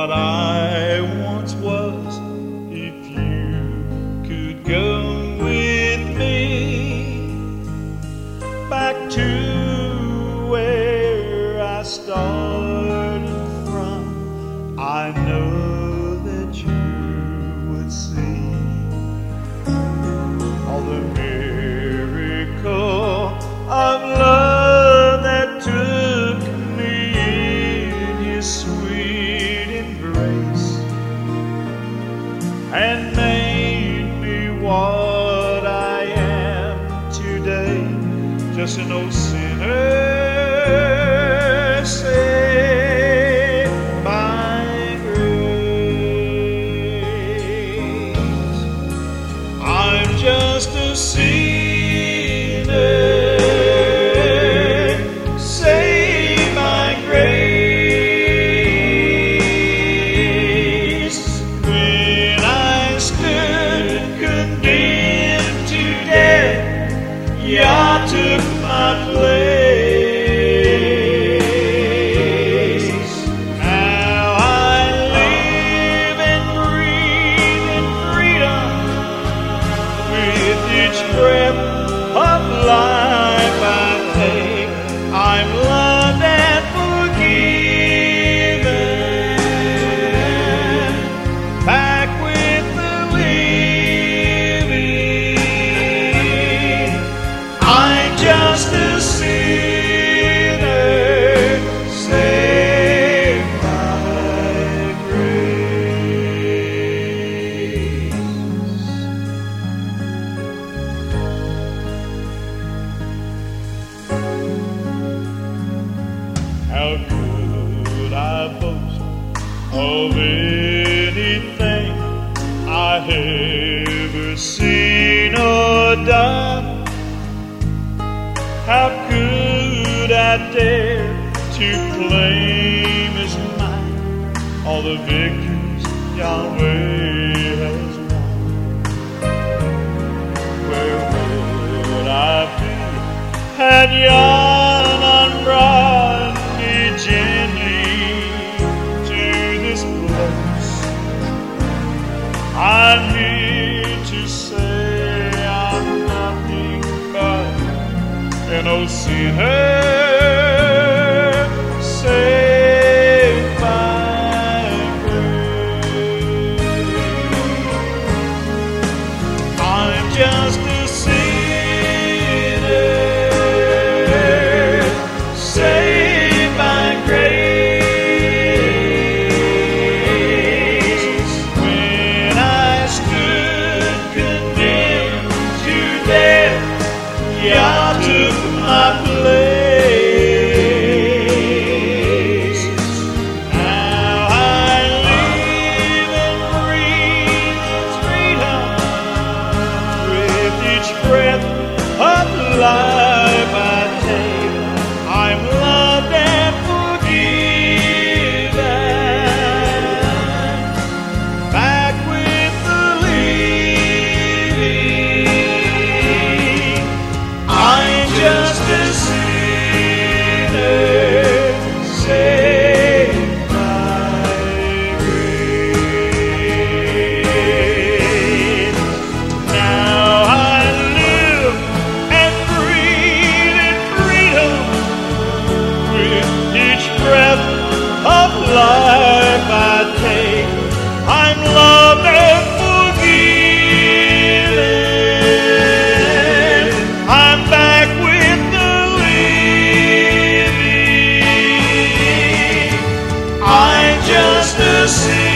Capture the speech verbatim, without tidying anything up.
what I once was. If you could go with me back to where I started from, I know that you would see all the miracle of love that took me in His sweet embrace and made me what I am today, just an old sinner saved by grace. I'm just a sinner saved by grace. When I stood condemned to death, Yah took my place. Now I live and breathe in freedom with each breath of life I take. I'm loved and forgiven, back with the living. I'm just a sinner saved by grace. How could I boast of anything I ever seen or done? How could I dare to claim as mine all the victories Yahweh has won? Where would I be had Yah not brought me gently to this place? I'm here to say I'm nothing but an old sinner saved by grace. I'm just a sinner saved by grace. When I stood condemned to death, Yah took my place. Now I live and breathe in freedom with each breath of life I take. I'm loved and forgiven, back with the living. I'm just a sinner saved by grace. Now I live and breathe in freedom with each breath of life I take. I'm loved and forgiven. I'm back with the living. I'm just a sinner